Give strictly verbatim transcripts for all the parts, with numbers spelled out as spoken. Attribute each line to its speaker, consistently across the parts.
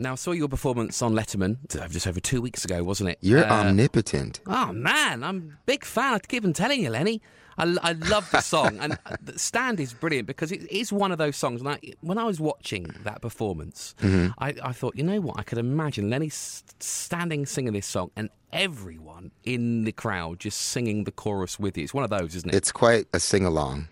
Speaker 1: Now, I saw your performance on Letterman just over two weeks ago, wasn't it?
Speaker 2: You're
Speaker 1: uh,
Speaker 2: omnipotent.
Speaker 1: Oh, man, I'm a big fan. I keep on telling you, Lenny. I, I love the song. And the Stand is brilliant because it is one of those songs. And I, when I was watching that performance, mm-hmm. I, I thought, you know what? I could imagine Lenny standing singing this song and everyone in the crowd just singing the chorus with you. It's one of those, isn't it?
Speaker 2: It's quite a sing-along.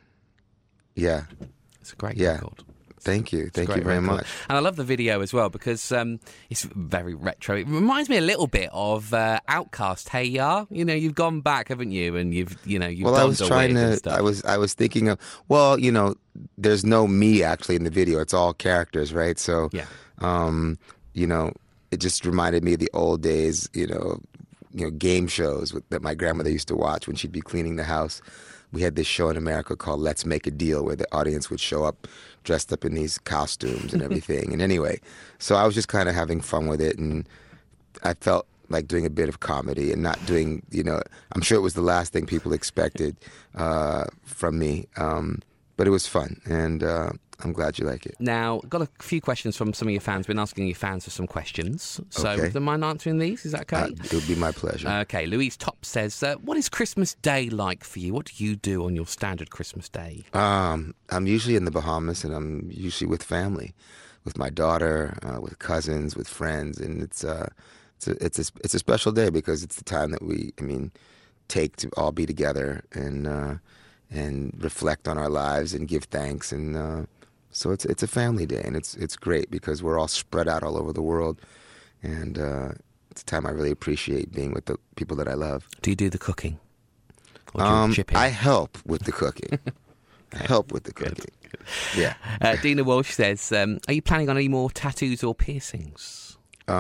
Speaker 2: Yeah.
Speaker 1: It's a great
Speaker 2: yeah.
Speaker 1: record.
Speaker 2: Thank you. Thank you very much.
Speaker 1: And I love the video as well because um, it's very retro. It reminds me a little bit of uh, Outkast, Hey Ya. You know, you've gone back, haven't you? And you've, you know, you've
Speaker 2: well, I was trying to.
Speaker 1: I
Speaker 2: was, I was thinking of. Well, you know, there's no me actually in the video. It's all characters, right? So,
Speaker 1: yeah.
Speaker 2: um, you know, it just reminded me of the old days. You know, you know, game shows with, that my grandmother used to watch when she'd be cleaning the house. We had this show in America called Let's Make a Deal where the audience would show up dressed up in these costumes and everything. And anyway, so I was just kind of having fun with it. And I felt like doing a bit of comedy and not doing, you know, I'm sure it was the last thing people expected uh, from me. Um, but it was fun. And uh, I'm glad you like it.
Speaker 1: Now, got a few questions from some of your fans. Been asking your fans for some questions. So,
Speaker 2: okay.
Speaker 1: do you mind answering these? Is that okay?
Speaker 2: Uh, it would be my pleasure.
Speaker 1: Okay. Louise Top says, uh, what is Christmas Day like for you? What do you do on your standard Christmas Day?
Speaker 2: Um, I'm usually in the Bahamas, and I'm usually with family, with my daughter, uh, with cousins, with friends. And it's, uh, it's, a, it's, a, it's a special day because it's the time that we, I mean, take to all be together and, uh, and reflect on our lives and give thanks. And, uh, So it's it's a family day, and it's it's great because we're all spread out all over the world, and uh, it's a time I really appreciate being with the people that I love.
Speaker 1: Do you do the cooking? Or do you
Speaker 2: Um,
Speaker 1: chip in?
Speaker 2: I help with the cooking. I help with the cooking.
Speaker 1: Good, good.
Speaker 2: Yeah.
Speaker 1: Uh, Dina Walsh says, um, are you planning on any more tattoos or piercings?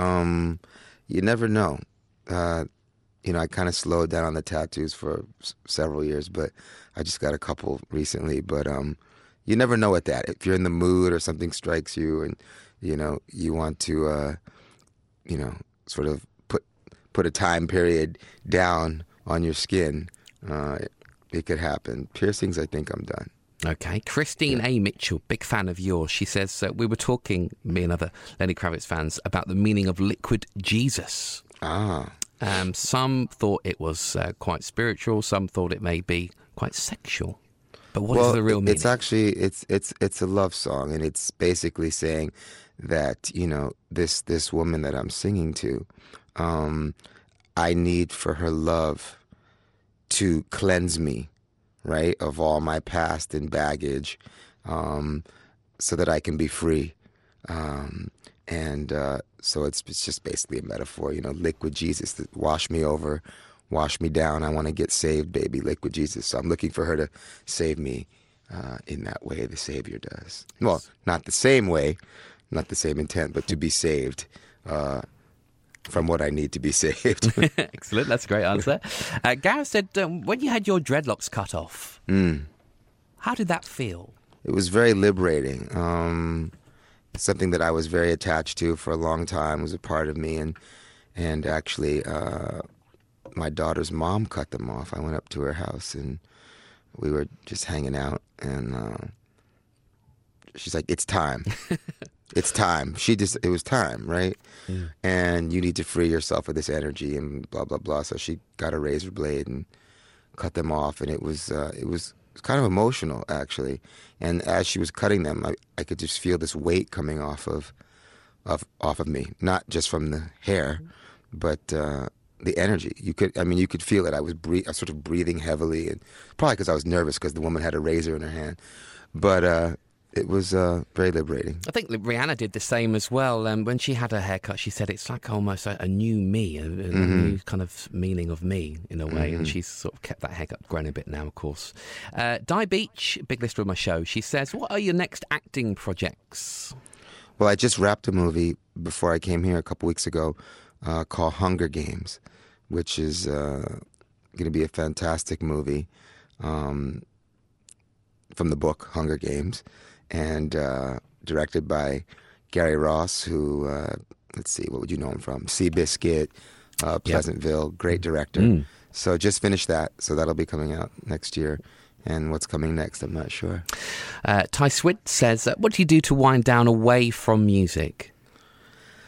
Speaker 2: Um, you never know. Uh, you know, I kind of slowed down on the tattoos for s- several years, but I just got a couple recently. But um. You never know at that. If you're in the mood or something strikes you and, you know, you want to, uh, you know, sort of put put a time period down on your skin, uh, it, it could happen. Piercings, I think I'm done.
Speaker 1: Okay. Christine A. Mitchell, big fan of yours. She says, uh, we were talking, me and other Lenny Kravitz fans, about the meaning of liquid Jesus.
Speaker 2: Ah.
Speaker 1: Um, some thought it was uh, quite spiritual. Some thought it may be quite sexual. But what
Speaker 2: well,
Speaker 1: is the real meaning?
Speaker 2: It's actually it's it's it's a love song, and it's basically saying that, you know, this this woman that I'm singing to, um, I need for her love to cleanse me, right, of all my past and baggage, um, so that I can be free. Um, and uh, so it's it's just basically a metaphor, you know, liquid Jesus, that wash me over. Wash me down. I want to get saved, baby, liquid Jesus. So I'm looking for her to save me uh, in that way the Savior does. Well, not the same way, not the same intent, but to be saved uh, from what I need to be saved.
Speaker 1: Excellent. That's a great answer. Uh, Gareth said, um, when you had your dreadlocks cut off,
Speaker 2: mm.
Speaker 1: how did that feel?
Speaker 2: It was very liberating. Um, something that I was very attached to for a long time, was a part of me. And, and actually... Uh, my daughter's mom cut them off. I went up to her house and we were just hanging out, and uh, she's like, it's time. It's time. She just, it was time, right? Yeah. And you need to free yourself of this energy and blah, blah, blah. So she got a razor blade and cut them off, and it was, uh, it was kind of emotional, actually. And as she was cutting them, I, I could just feel this weight coming off of, of, off of me, not just from the hair, but, uh, the energy. You could, I mean, you could feel it. I was, breathe, I was sort of breathing heavily, and probably because I was nervous because the woman had a razor in her hand. But uh, it was uh, very liberating.
Speaker 1: I think Rihanna did the same as well. Um, when she had her haircut, she said it's like almost a, a new me, a, a mm-hmm. new kind of meaning of me in a way. Mm-hmm. And she's sort of kept that haircut, grown a bit now, of course. Uh, Di Beach, big listener of my show, she says, what are your next acting projects?
Speaker 2: Well, I just wrapped a movie before I came here a couple weeks ago uh, called Hunger Games, which is uh, going to be a fantastic movie um, from the book Hunger Games, and uh, directed by Gary Ross, who, uh, let's see, what would you know him from? Seabiscuit, uh, Pleasantville, yep. Great director. Mm. So just finished that, so that'll be coming out next year. And what's coming next, I'm not sure.
Speaker 1: Uh, Ty Swid says, uh, what do you do to wind down away from music?